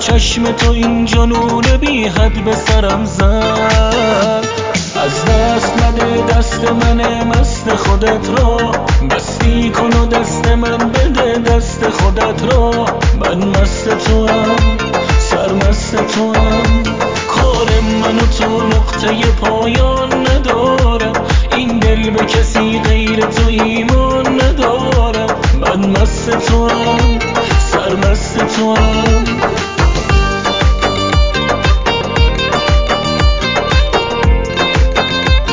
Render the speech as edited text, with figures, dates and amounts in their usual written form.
چشم تو این جنون بی حد به سرم زد. از دست نده دست من مست خودت را، مستی کن و دست من بده دست خودت را. من مست توام، سرمست توام، کار من و تو نقطه پایان ندارم. این دل به کسی غیر تو ایمان ندارم. من مست توام، سرمست توام.